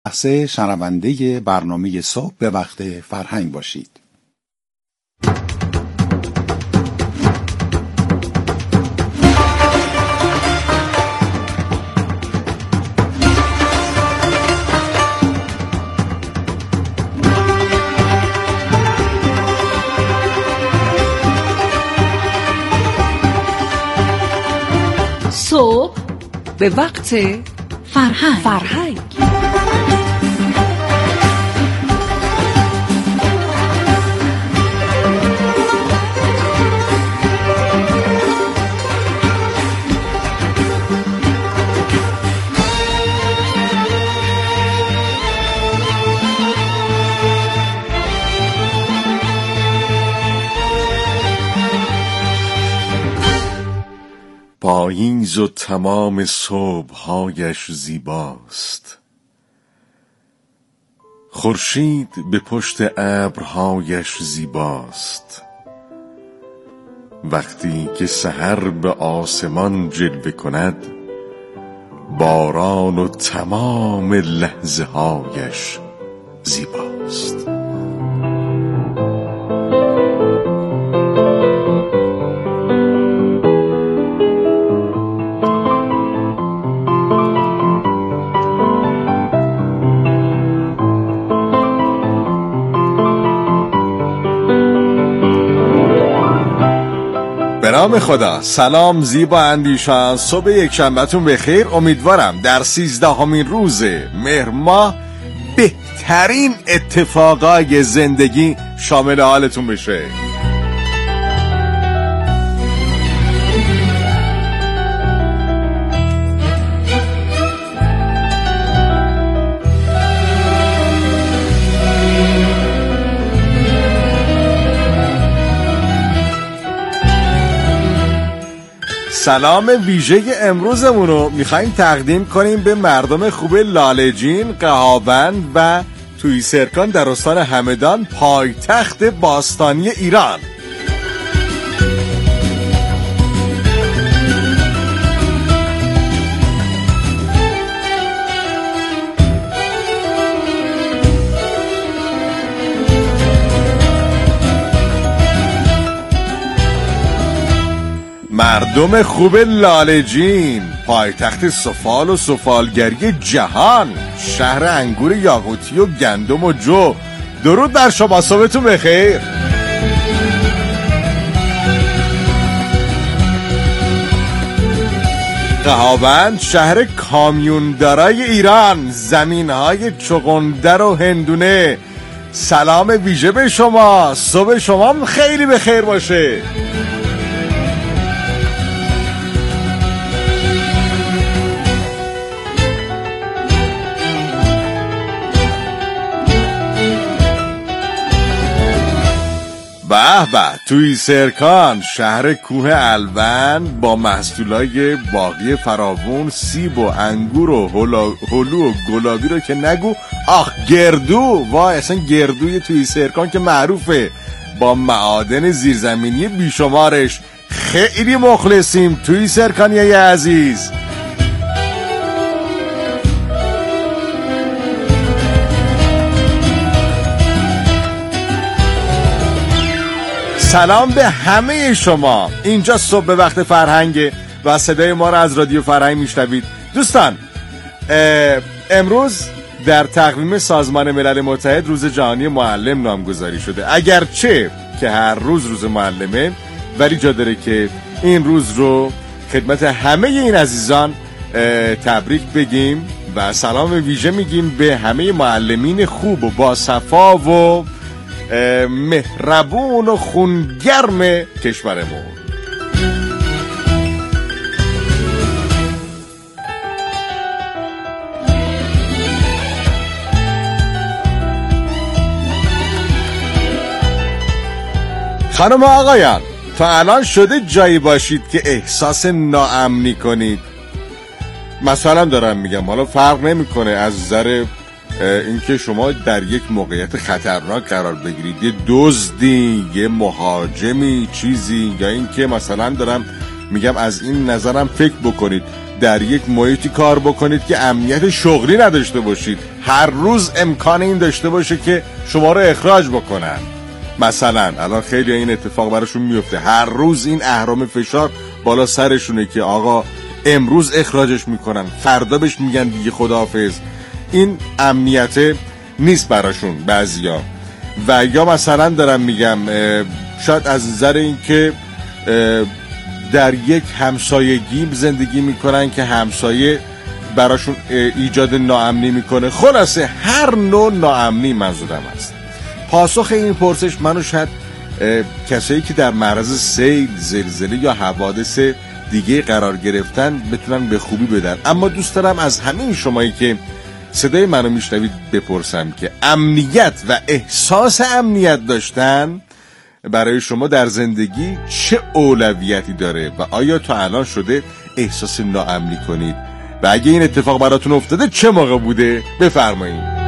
لحظه شنونده برنامه صبح به وقت فرهنگ باشید. صبح به وقت فرهنگ. پاییز و تمام صبح‌هایش زیباست، خورشید به پشت ابرهایش زیباست. وقتی که سحر به آسمان جلوه کند، باران و تمام لحظه‌هایش زیباست. به نام خدا. سلام زیبا اندیشان، صبح یک شنبهتون بخیر. امیدوارم در 13مین روز مهر ماه بهترین اتفاقای زندگی شامل حالتون بشه. سلام ویژه امروزمون رو میخواییم تقدیم کنیم به مردم خوب لاله‌جین، قهاوند و توییسرکان در استان همدان، پایتخت باستانی ایران. مردم خوب لاله‌جین، پایتخت سفال و سفالگری جهان، شهر انگور یاقوتی و گندم و جو. درود بر شما، صبحتون بخیر. قهاوند، شهر کامیوندارای ایران، زمینهای چغندر و هندونه. سلام ویژه به شما، صبح شما خیلی بخیر باشه. به به، توییسرکان، شهر کوه الوند با محصولای باغی فراوون، سیب و انگور و هلو و گلابی رو که نگو. آخ گردو، وای اصلا گردوی توییسرکان که معروفه با معادن زیرزمینی بیشمارش. خیلی مخلصیم توییسرکانیای عزیز. سلام به همه شما. اینجا صبح به وقت فرهنگ و صدای ما را از رادیو فرهنگ میشنوید. دوستان، امروز در تقویم سازمان ملل متحد روز جهانی معلم نامگذاری شده. اگرچه که هر روز معلمه، ولی جا داره که این روز رو خدمت همه این عزیزان تبریک بگیم و سلام ویژه میگیم به همه معلمین خوب و با صفا و مهربون و خونگرم کشورمون. خانم و آقایان، تا الان شده جایی باشید که احساس ناامنی کنید؟ مثلا دارم میگم، حالا فرق نمیکنه از نظر اینکه شما در یک موقعیت خطرناک قرار بگیرید، یه دزدی، یه مهاجمی، چیزی، یا اینکه مثلا دارم میگم از این نظرم فکر بکنید در یک محیطی کار بکنید که امنیت شغلی نداشته باشید. هر روز امکان این داشته باشه که شما رو اخراج بکنن. مثلا الان خیلی این اتفاق براشون میفته، هر روز این اهرام فشار بالا سرشونه که آقا امروز اخراجش میکنن، فردا بهش میگن دیگه خداحافظ. این امنیت نیست براشون بعضیا. و یا مثلا دارم میگم شاید از نظر این که در یک همسایگی زندگی میکنن که همسایه براشون ایجاد ناامنی میکنه. خلاصه هر نوع ناامنی منظورم است. پاسخ این پرسش منو شاید کسایی که در معرض سیل، زلزله یا حوادث دیگه قرار گرفتن بتونن به خوبی بدن. اما دوست دارم از همین شمایی که صدای منو میشنوید بپرسم که امنیت و احساس امنیت داشتن برای شما در زندگی چه اولویتی داره و آیا تا الان شده احساس ناامنی کنید و اگه این اتفاق براتون افتاده چه موقع بوده؟ بفرمایید.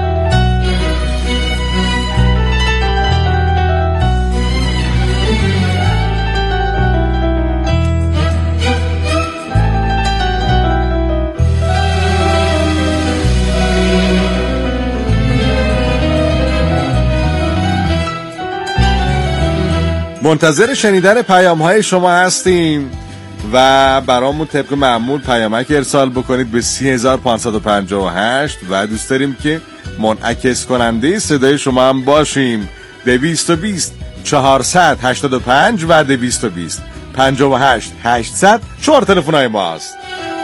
منتظر شنیدن پیام‌های شما هستیم و برامون طبق معمول پیامک ارسال بکنید به 3558 و دوست داریم که منعکس کننده صدای شما هم باشیم. 220 485 و 220 58 800 4 تلفن‌های ماست.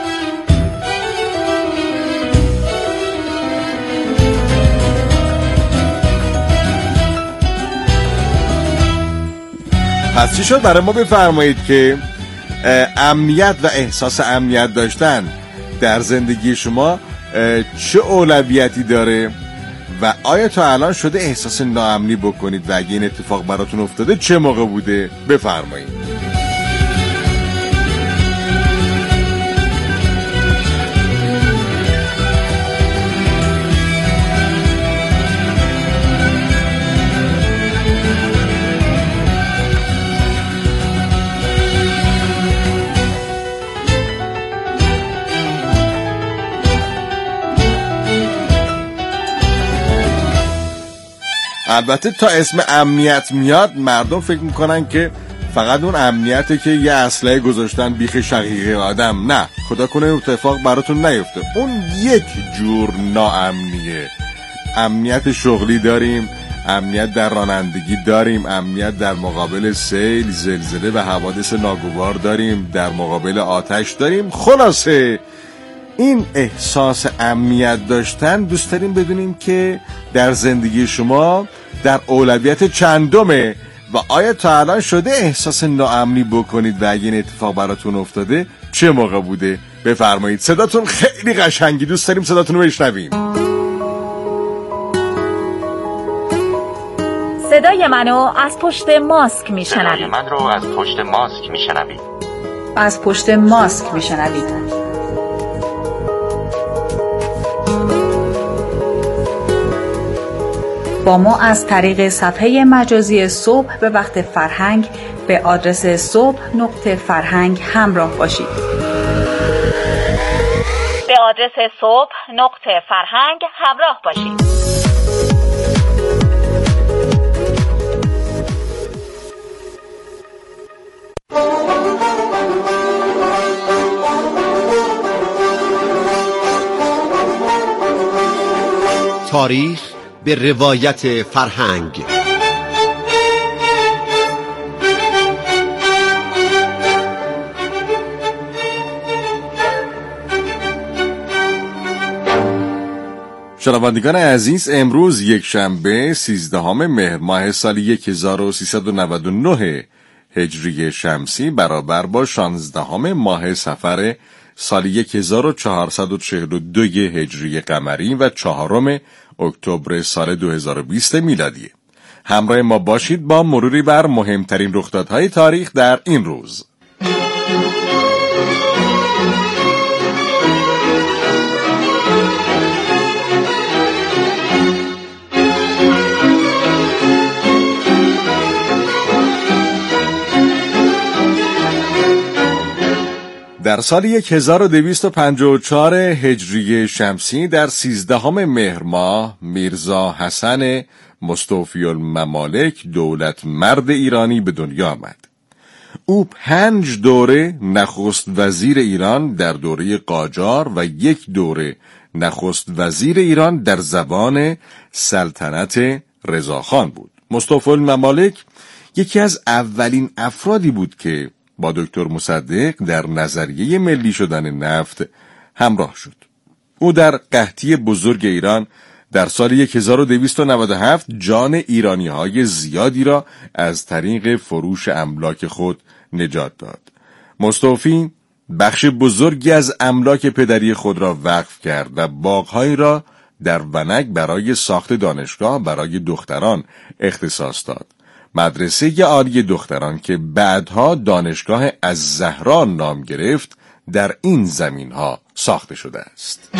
پس چی شد؟ برای ما بفرمایید که امنیت و احساس امنیت داشتن در زندگی شما چه اولویتی داره و آیا تا الان شده احساس ناامنی بکنید و اگه این اتفاق براتون افتاده چه موقع بوده؟ بفرمایید. البته تا اسم امنیت میاد مردم فکر میکنن که فقط اون امنیته که یه اسلحه گذاشتن بیخ شقیقه آدم. نه، خدا کنه اتفاق براتون نیفته. اون یک جور ناامنیه. امنیت شغلی داریم، امنیت در رانندگی داریم، امنیت در مقابل سیل، زلزله و حوادث ناگوار داریم، در مقابل آتش داریم. خلاصه این احساس امنیت داشتن دوست داریم بدونیم که در زندگی شما در اولویت چندمه و آیا تا الان شده احساس ناامنی بکنید و اگه این اتفاق براتون افتاده چه موقع بوده؟ بفرمایید. صداتون خیلی قشنگی، دوست داریم صداتون رو بشنویم. صدای منو از پشت ماسک میشنوید. صدای من رو از پشت ماسک میشنوید. از پشت ماسک میشنوید. با ما از طریق صفحه مجازی صبح به وقت فرهنگ به آدرس صبح.فرهنگ همراه باشید. به آدرس صبح.فرهنگ همراه باشید. تاریخ به روایت فرهنگ. شنوندگان عزیز، امروز یک شنبه 13 مهر ماه سال 1399 هجری شمسی برابر با 16 ماه صفر سال 1442 هجری قمری و 4 اکتبر سال 2020 میلادی. همراه ما باشید با مروری بر مهمترین رخدادهای تاریخ در این روز. در سال 1254 هجری شمسی در 13 مهر ماه میرزا حسن مستوفی الممالک دولت مرد ایرانی به دنیا آمد. او 5 دوره نخست وزیر ایران در دوره قاجار و 1 دوره نخست وزیر ایران در زمان سلطنت رضاخان بود. مستوفی الممالک یکی از اولین افرادی بود که با دکتر مصدق در نظریه ملی شدن نفت همراه شد. او در قحطی بزرگ ایران در سال 1297 جان ایرانی‌های زیادی را از طریق فروش املاک خود نجات داد. مستوفی بخش بزرگی از املاک پدری خود را وقف کرد و باغ‌هایی را در ونک برای ساخت دانشگاه برای دختران اختصاص داد. مدرسه عالی دختران که بعدها دانشگاه الزهرا نام گرفت در این زمین‌ها ساخته شده است.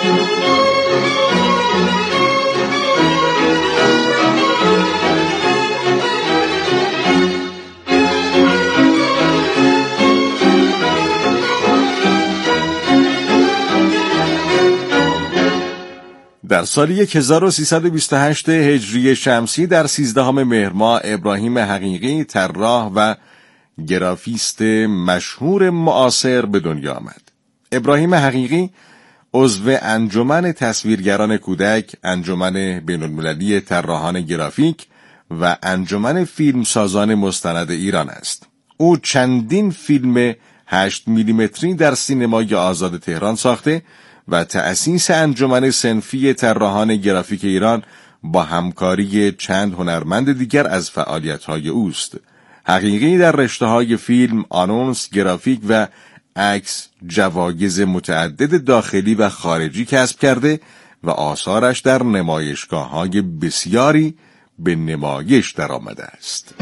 در سال 1328 هجری شمسی در 13 مهر ماه ابراهیم حقیقی طراح و گرافیست مشهور معاصر به دنیا آمد. ابراهیم حقیقی عضو انجمن تصویرگران کودک، انجمن بین‌المللی طراحان گرافیک و انجمن فیلمسازان مستند ایران است. او چندین فیلم 8 میلیمتری در سینمای آزاد تهران ساخته و تأسیس انجمن صنفی طراحان گرافیک ایران با همکاری چند هنرمند دیگر از فعالیت‌های اوست. حقیقی در رشته‌های فیلم، آنونس، گرافیک و عکس جوایز متعدد داخلی و خارجی کسب کرده و آثارش در نمایشگاه‌های بسیاری به نمایش درآمده است.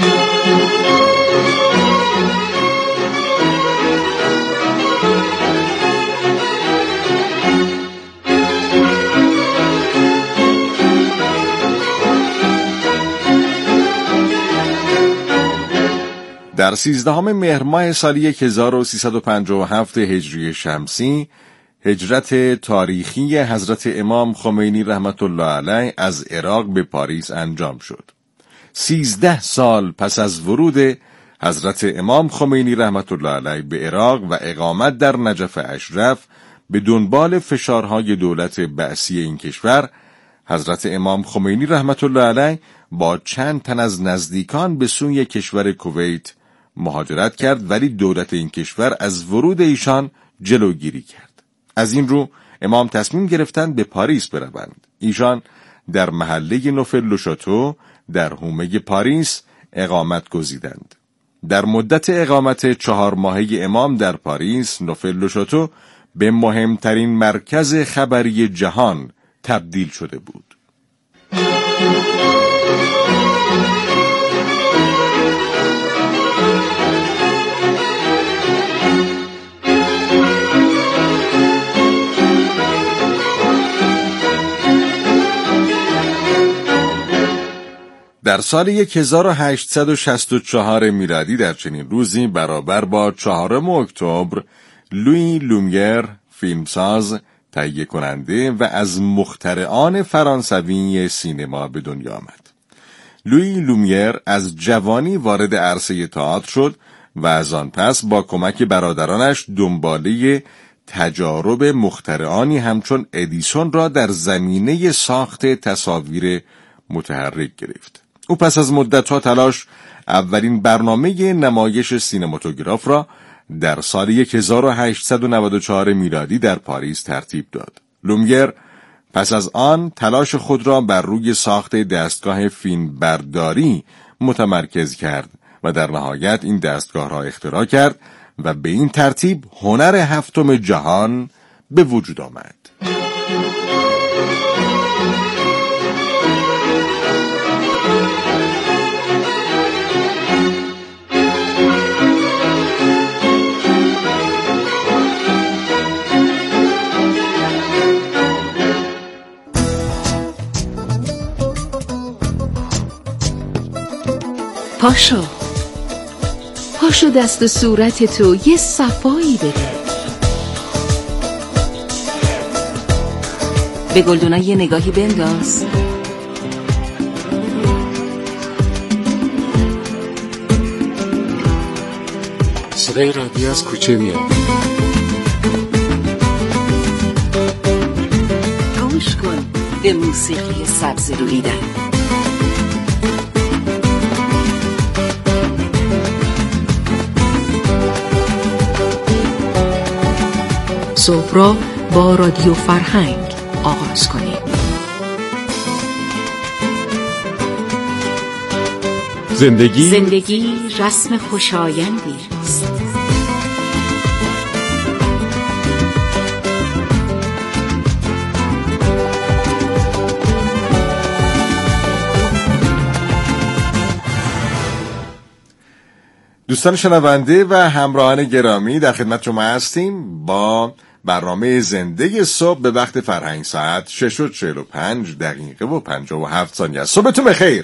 در 13 مهر ماه سال 1357 هجری شمسی هجرت تاریخی حضرت امام خمینی رحمت الله علیه از عراق به پاریس انجام شد. 13 سال پس از ورود حضرت امام خمینی رحمت الله علیه به عراق و اقامت در نجف اشرف به دنبال فشارهای دولت بعثی این کشور، حضرت امام خمینی رحمت الله علیه با چند تن از نزدیکان به سوی کشور کویت مهاجرت کرد، ولی دولت این کشور از ورود ایشان جلوگیری کرد. از این رو امام تصمیم گرفتند به پاریس بروند. ایشان در محله نوفل-لو-شاتو در حومه پاریس اقامت گزیدند. در مدت اقامت 4 ماهه امام در پاریس، نوفل-لو-شاتو به مهمترین مرکز خبری جهان تبدیل شده بود. در سال 1864 میلادی در چنین روزی برابر با 4 اکتبر لویی لومیر فیلمساز، تهیه کننده و از مخترعان فرانسوی سینما به دنیا آمد. لویی لومیر از جوانی وارد عرصه تئاتر شد و از آن پس با کمک برادرانش دنباله تجارب مخترعانی همچون ادیسون را در زمینه ساخت تصاویر متحرک گرفت. او پس از مدت‌ها تلاش اولین برنامه نمایش سینماتوگراف را در سال 1894 میلادی در پاریس ترتیب داد. لومیر پس از آن تلاش خود را بر روی ساخت دستگاه فیلم برداری متمرکز کرد و در نهایت این دستگاه را اختراع کرد و به این ترتیب هنر 7 جهان به وجود آمد. پاشو دست و صورت تو یه صفایی بده. به گلدونا یه نگاهی بنداز. صدای رادیو از کوچه میاد. گوش کن به موسیقی سبز رویدن. صبح را با رادیو فرهنگ آغاز کنید. زندگی رسم خوشایندی است. دوستان شنونده و همراهان گرامی، در خدمت شما هستیم با برنامه زندگی صبح به وقت فرهنگ. ساعت 6:45 و 57 ثانیه. صبحتون بخیر.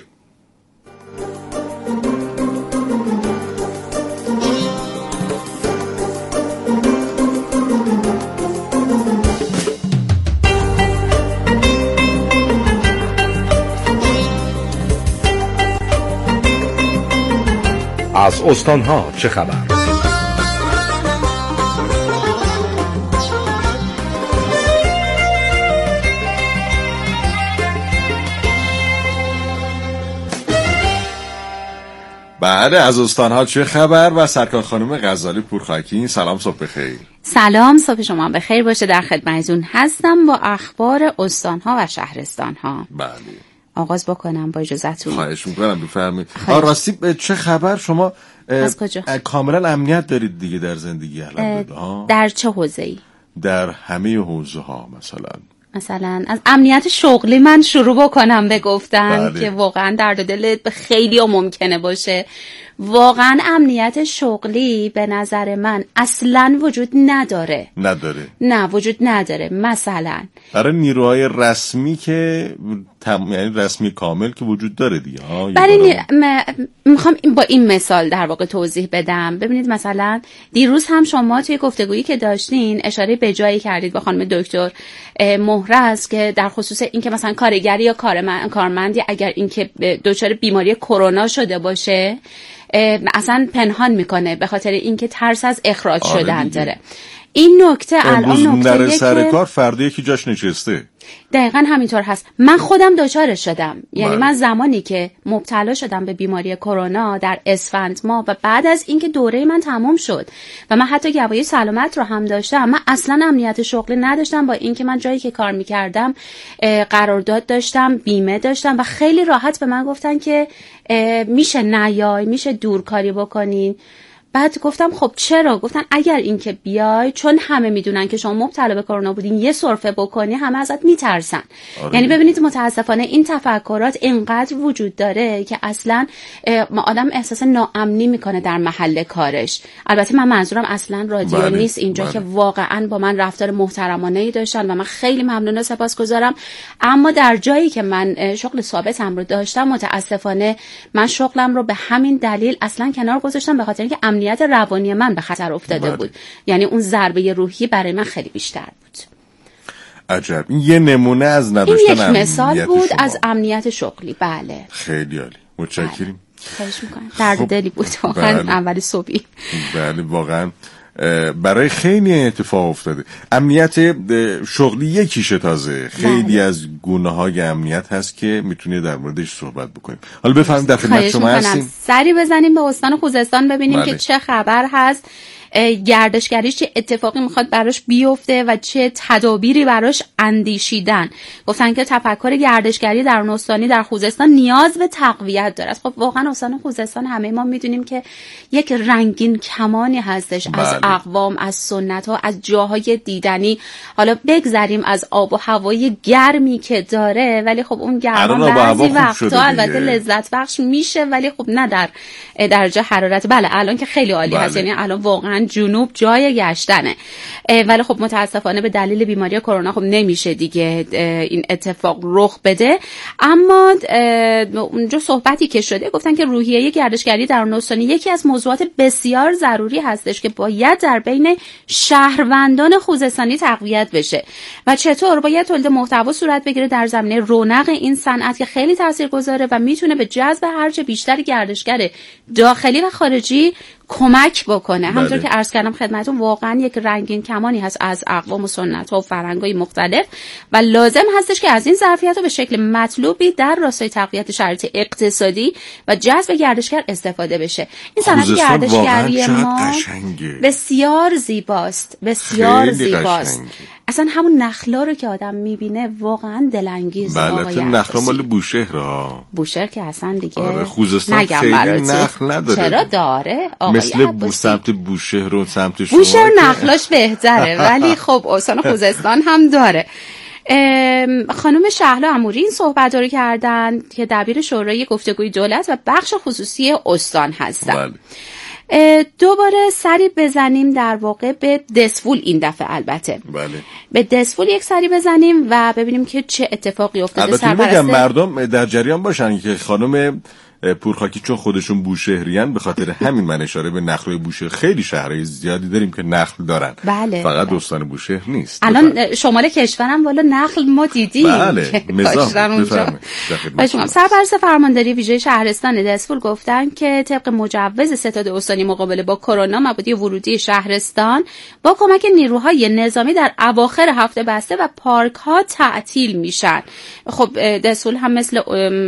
از استان‌ها چه خبر؟ بله، از استان‌ها چه خبر و سرکار خانم غزالی پورخاکی. سلام، صبح بخیر. سلام، صبح شما بخیر باشه. در خدمتتون هستم با اخبار استان‌ها و شهرستان‌ها. بله، آغاز بکنم با اجازهتون. خواهش میکنم، بفرمایید. راستی چه خبر؟ شما از کجا؟ کاملا امنیت دارید دیگه در زندگی الحمدلله. در چه حوزه‌ای؟ در همه حوزه‌ها. مثلا از امنیت شغلی من شروع بکنم به گفتن. بله. که واقعا درد دل خیلی ممکنه باشه. واقعا امنیت شغلی به نظر من اصلا وجود نداره. نه، وجود نداره. مثلا برای نیروهای رسمی که یعنی رسمی کامل که وجود داره دیگه. برای میخوام با این مثال در واقع توضیح بدم. ببینید مثلا دیروز هم شما توی گفتگویی که داشتین اشاره به جایی کردید با خانم دکتر مهرز که در خصوص این که مثلا کارگری یا کارمندی اگر این که دچار بیماری کرونا شده باشه اصلا پنهان میکنه به خاطر اینکه ترس از اخراج شدن داره. این نکته الان نکته سر کار فردا یکی جاش نشسته. دقیقاً همینطور هست. من خودم دچارش شدم. یعنی من زمانی که مبتلا شدم به بیماری کرونا در اسفند ماه و بعد از اینکه دوره من تمام شد و من حتی گواهی سلامت رو هم داشتم، من اصلا امنیت شغلی نداشتم. با اینکه من جایی که کار میکردم قرارداد داشتم، بیمه داشتم و خیلی راحت به من گفتن که میشه نیای، میشه دورکاری بکنین. بعد گفتم خب چرا؟ گفتن اگر این که بیای، چون همه میدونن که شما مبتلا به کرونا بودین، یه سرفه بکنی همه ازت میترسن. یعنی ببینید متاسفانه این تفکرات اینقدر وجود داره که اصلا آدم احساس ناامنی میکنه در محل کارش. البته من منظورم اصلا رادیو نیست اینجا که واقعا با من رفتار محترمانه‌ای داشتن و من خیلی ممنون و سپاسگزارم. اما در جایی که من شغل ثابتم رو داشتم، متاسفانه من شغلم رو به همین دلیل اصلا کنار گذاشتم، به خاطر اینکه امنیت روانی من به خطر افتاده بود. یعنی اون ضربه روحی برای من خیلی بیشتر بود. عجب. این یه نمونه از نداشتن این یک مثال بود از امنیت شغلی. بله، خیلی عالی، متشکرم. خواهش میکنم. درد دلی بود واقعا. اول صبحی. بله، واقعا برای خیلی اتفاق افتاده. امنیت شغلی یکیشه. تازه خیلی از گونه‌های امنیت هست که میتونی در موردش صحبت بکنیم. حالا بفرمایید، در خدمت شما هستیم. سری بزنیم به استان خوزستان ببینیم که چه خبر هست. گردشگریش چه اتفاقی میخواد براش بیفته و چه تدابیری براش اندیشیدن. گفتن که تفکر گردشگری در اون استانی در خوزستان نیاز به تقویت داره. خب واقعا استان خوزستان همه ما میدونیم که یک رنگین کمانی هستش. از اقوام، از سنت ها، از جاهای دیدنی. حالا بگذریم از آب و هوای گرمی که داره، ولی خب اون گرم بعضی وقتا البته لذت بخش میشه، ولی خب نه در درجه حرارت. بله الان که خیلی عالی هست. یعنی الان واقعا میگن جنوب جای گشتنه، ولی خب متاسفانه به دلیل بیماری کرونا خب نمیشه دیگه این اتفاق رخ بده. اما اونجا صحبتی که شده گفتن که روحیه گردشگری در استان یکی از موضوعات بسیار ضروری هستش که باید در بین شهروندان خوزستانی تقویت بشه و چطور باید تولید محتوا صورت بگیره در زمینه رونق این صنعت که خیلی تاثیرگذاره و میتونه به جذب هرچه بیشتر گردشگر داخلی و خارجی کمک بکنه. همونطور که عرض کردم خدمتتون واقعا یک رنگین کمانی هست از اقوام و سنت‌ها و فرهنگ‌های مختلف و لازم هستش که از این ظرفیت‌ها به شکل مطلوبی در راستای تقویت شرایط اقتصادی و جذب گردشگر استفاده بشه. این صنعت گردشگری ما بسیار زیباست، بسیار زیباست. اصلا همون نخلا رو که آدم میبینه واقعا دلانگیزه. بله نخلا مال بوشهر بوشهر که اصلا دیگه خوزستان خیلی نخل نداره. چرا داره؟ مثل سمت بوشهر و سمت شما بوشهر نخلاش بهتره ولی خب استان خوزستان هم داره. خانم شهلا اموری این صحبت رو کردن که دبیر شورای گفتگوی دولت و بخش خصوصی استان هستن. بله. دوباره سری بزنیم در واقع به دسفول این دفعه البته. بله. به دسفول یک سری بزنیم و ببینیم که چه اتفاقی افتاده. البته میگم مردم در جریان باشن که خانم پورخاکی چون خودشون بوشهریان به خاطر همین من اشاره به نخل بوشهر خیلی شهرهای زیادی داریم که نخل دارن. بله. فقط استان بوشهر نیست. الان شمال کشورم والا نخل ما دیدیم. بله. بفرمایید. سرپرست فرمانداری ویژه شهرستان دسفول گفتن که طبق مجوز ستاد استانی مقابله با کرونا مبادی ورودی شهرستان با کمک نیروهای نظامی در اواخر هفته بسته و پارک ها تعطیل میشن. خب دسفول هم مثل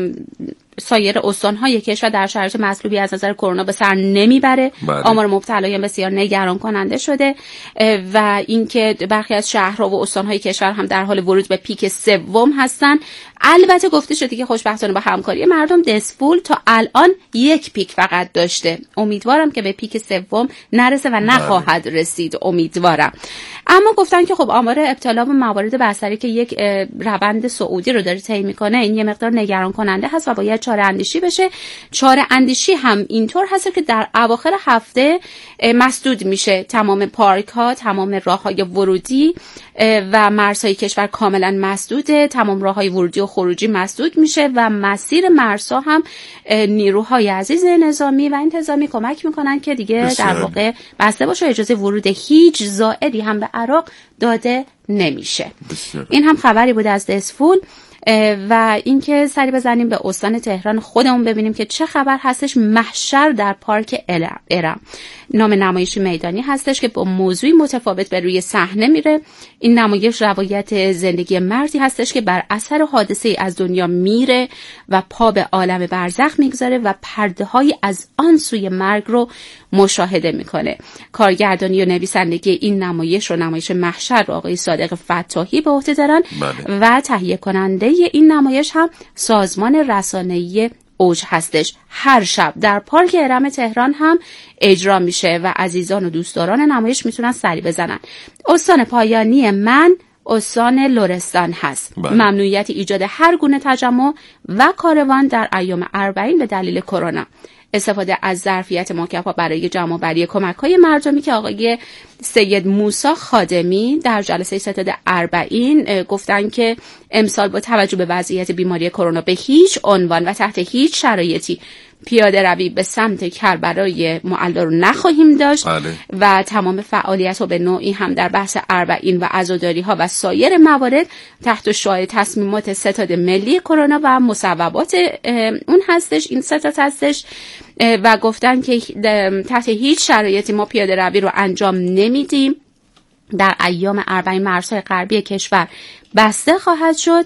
سایر استان‌های کشور در شرایط مطلوبی از نظر کرونا به سر نمیبره. آمار مبتلایان بسیار نگران کننده شده و اینکه برخی از شهرها و استان‌های کشور هم در حال ورود به پیک سوم هستن. البته گفته شده که خوشبختانه با همکاری مردم دسفول تا الان یک پیک فقط داشته. امیدوارم که به پیک سوم نرسه و نخواهد رسید، امیدوارم. اما گفتن که خب آمار ابتلا به موارد بستری که یک روند صعودی رو داره طی میکنه این یه مقدار نگران کننده هست و باید چاره اندیشی بشه. چاره اندیشی هم اینطور هست که در اواخر هفته مسدود میشه تمام پارک ها، تمام راههای ورودی و مرزهای کشور کاملا مسدوده، تمام راههای ورودی و خروجی مسدود میشه و مسیر مرزها هم نیروهای عزیز نظامی و انتظامی کمک میکنن که دیگه در واقع بسته باشه، اجازه ورود هیچ زائری هم به عراق داده نمیشه. این هم خبری بود از دسفول. و اینکه سری بزنیم به استان تهران خودمون ببینیم که چه خبر هستش. محشر در پارک ارم نام نمایشی میدانی هستش که با موضوعی متفاوت به روی صحنه میره. این نمایش روایت زندگی مردی هستش که بر اثر حادثه از دنیا میره و پا به عالم برزخ میگذاره و پرده های از آن سوی مرگ رو مشاهده میکنه. کارگردانی و نویسندگی این نمایش رو نمایش محشر رو آقای صادق فتاحی به عهده دارن و تهیه کننده این نمایش هم سازمان رسانه‌ای اوج هستش. هر شب در پارک ارم تهران هم اجرا میشه و عزیزان و دوستداران نمایش میتونن سری بزنن. استان پایانی من استان لرستان هست. ممنوعیت ایجاد هر گونه تجمع و کاروان در ایام 40 به دلیل کرونا. استفاده از ظرفیت مکفا برای جمع‌آوری کمک‌های مردمی که آقای سید موسی خادمی در جلسه ستاد 40 گفتن که امسال با توجه به وضعیت بیماری کرونا به هیچ عنوان و تحت هیچ شرایطی پیاده روی به سمت کربلای معلا رو نخواهیم داشت و تمام فعالیت رو به نوعی هم در بحث 40 و عزاداری ها و سایر موارد تحت شعاع تصمیمات ستاد ملی کرونا و مصوبات اون هستش، این ستاد هستش و گفتن که تحت هیچ شرایطی ما پیاده روی رو انجام نمیدیم. در ایام 40 مرزهای غربی کشور بسته خواهد شد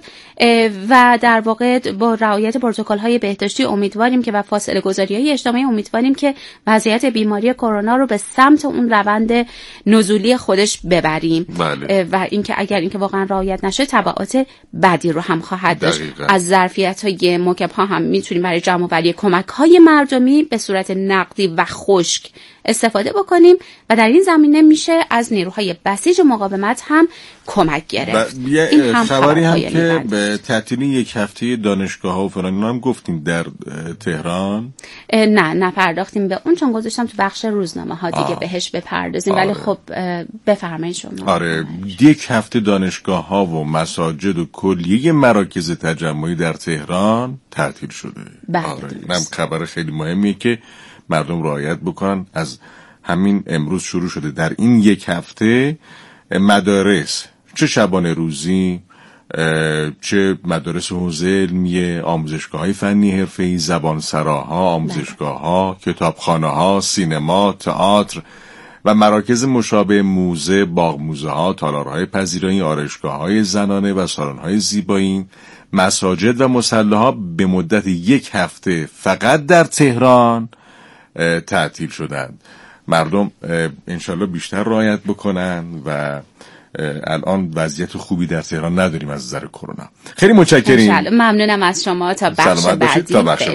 و در واقع با رعایت پروتکل‌های بهداشتی امیدواریم که و فاصله گذاری‌های اجتماعی امیدواریم که وضعیت بیماری کرونا رو به سمت اون روند نزولی خودش ببریم و اینکه اگر اینکه واقعا رعایت نشه تبعات بدی رو هم خواهد داشت. از ظرفیت‌های موکب‌ها هم میتونیم برای جمع‌آوری کمک‌های مردمی به صورت نقدی و خشک استفاده بکنیم و در این زمینه میشه از نیروهای بسیج مقاومت هم کمک گرفت. این هم خبری هم که به تعطیلی یک هفته دانشگاه‌ها و فلان هم گفتیم در تهران. نه پرداختیم به اون، چون گذاشتم تو بخش روزنامه‌ها دیگه بهش بپردازیم. ولی خب بفرمایید شما. آره، یک هفته دانشگاه‌ها و مساجد و کلیه مراکز تجمعی در تهران تعطیل شده. آره، اینم خبر خیلی مهمیه که مردم رعایت بکنن. از همین امروز شروع شده در این یک هفته مدارس، چه شبانه روزی، چه مدارس حوزه علمیه، آموزشگاه‌های فنی حرفه‌ای، زبانسراها، آموزشگاه‌ها، کتابخانه‌ها، سینما، تئاتر و مراکز مشابه، موزه، باغ موزه‌ها، تالارهای پذیرایی، آرایشگاه‌های زنانه و سالن‌های زیبایی، مساجد و مصلی‌ها به مدت یک هفته فقط در تهران تعطیل شدند. مردم انشالله بیشتر رعایت بکنن و الان وضعیت خوبی در تهران نداریم از نظر کرونا. خیلی متشکریم. ممنونم از شما. تا بخش بعدی.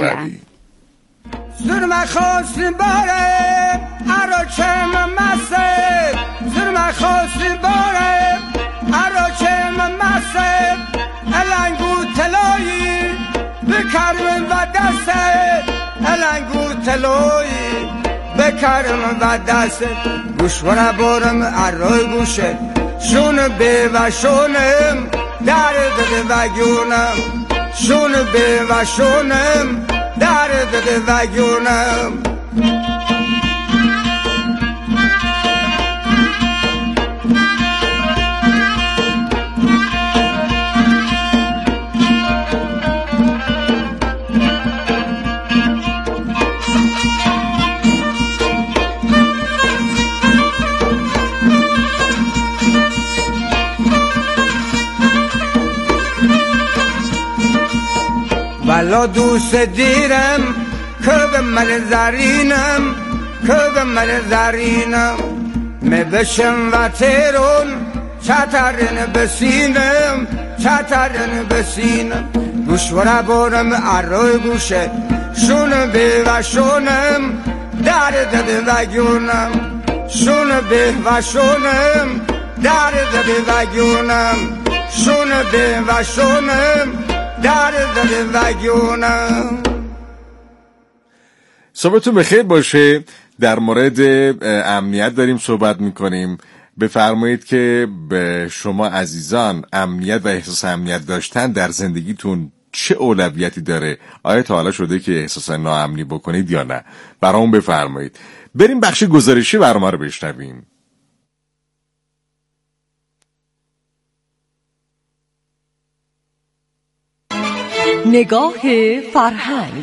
زرم خواستیم باره عراچم مسد، زرم خواستیم باره عراچم مسد، الانگو تلایی بکرم و دسته، الانگو تلایی بکرم و دسته، گوشوره بارم عرای گوشه شون به و شونم در دده و گونم، شون به و شونم در دده و گونم. والا دوست دیرم که به من زرینم، که به من زرینم، می بشم و تیرون چطرن بسینم، چطرن بسینم، گوشوره بارم عرای گوشه شون به و شونم در دده و گونم، شون به و شونم در دده و گونم، شون به و شونم در دده و گونم. صبحتون بخیر باشه. در مورد امنیت داریم صحبت میکنیم. بفرمایید که به شما عزیزان امنیت و احساس امنیت داشتن در زندگیتون چه اولویتی داره؟ آیا تا حالا شده که احساس ناامنی بکنید یا نه؟ برامون بفرمایید. بریم بخش گزارشی برنامه رو بشنویم. نگاه فرهنگ.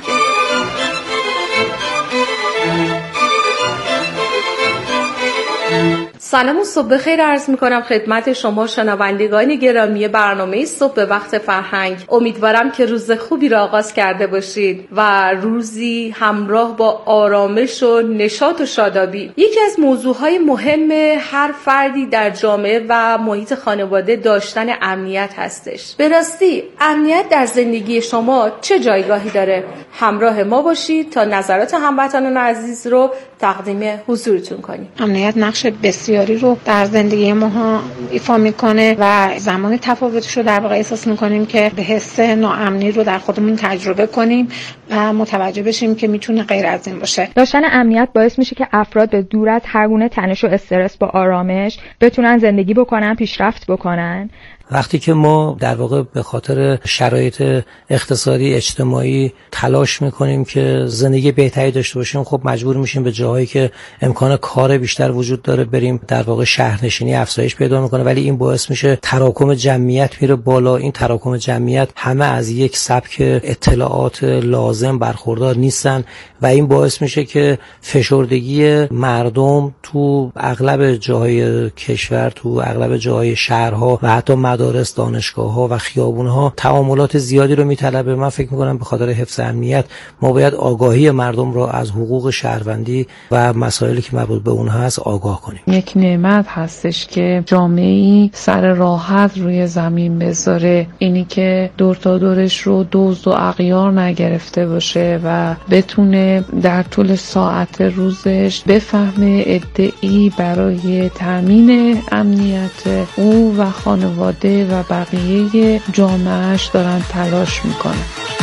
سلام و صبح بخیر عرض می‌کنم خدمت شما شنوندگان گرامی برنامه صبح به وقت فرهنگ. امیدوارم که روز خوبی را آغاز کرده باشید و روزی همراه با آرامش و نشاط و شادابی. یکی از موضوعهای مهم هر فردی در جامعه و محیط خانواده داشتن امنیت هستش. به راستی امنیت در زندگی شما چه جایگاهی داره؟ همراه ما باشید تا نظرات هموطنان عزیز رو تقدیم حضورتون کنیم. امنیت نقش بسیاری رو در زندگی ما ایفا میکنه و زمان تفاوتش رو در واقع احساس میکنیم که به حس ناامنی رو در خودمون تجربه کنیم و متوجه بشیم که میتونه غیر از این باشه. داشتن امنیت باعث میشه که افراد به دور از هر گونه تنش و استرس با آرامش بتونن زندگی بکنن، پیشرفت بکنن. وقتی که ما در واقع به خاطر شرایط اقتصادی اجتماعی تلاش میکنیم که زندگی بهتری داشته باشیم، خب مجبور میشیم به جاهایی که امکان کار بیشتر وجود داره بریم. در واقع شهرنشینی افزایش پیدا میکنه، ولی این باعث میشه تراکم جمعیت میره بالا. این تراکم جمعیت همه از یک سبک اطلاعات لازم برخوردار نیستن و این باعث میشه که فشردگی مردم تو اغلب جاهای کشور، تو اغلب جاهای شهرها و حتی مدارس، دانشگاه‌ها و خیابون‌ها تعاملات زیادی رو میطلبه. من فکر می‌کنم به خاطر حفظ امنیت ما باید آگاهی مردم را از حقوق شهروندی و مسائلی که مربوط به اون هست آگاه کنیم. یک نعمت هستش که جامعه‌ای سر راحت روی زمین بذاره، اینی که دور تا دورش رو دزد و اغیار نگرفته باشه و بتونه در طول ساعت روزش بفهمه عده‌ای برای تامین امنیت او و خانواده گرفته و بقیه جامعهش دارن تلاش میکنن.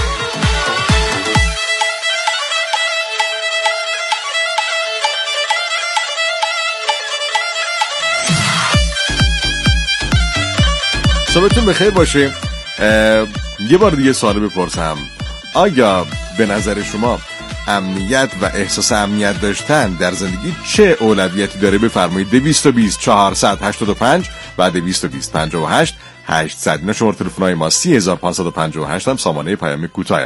صبحتون بخیر باشه. یه بار دیگه سوال بپرسم، آیا به نظر شما امنیت و احساس امنیت داشتن در زندگی چه اولویتی داره؟ بفرمایید 220 485 و 220 58 800. اینا شماره تلفن‌های ما 3558 هم سامانه پیام کوتاه.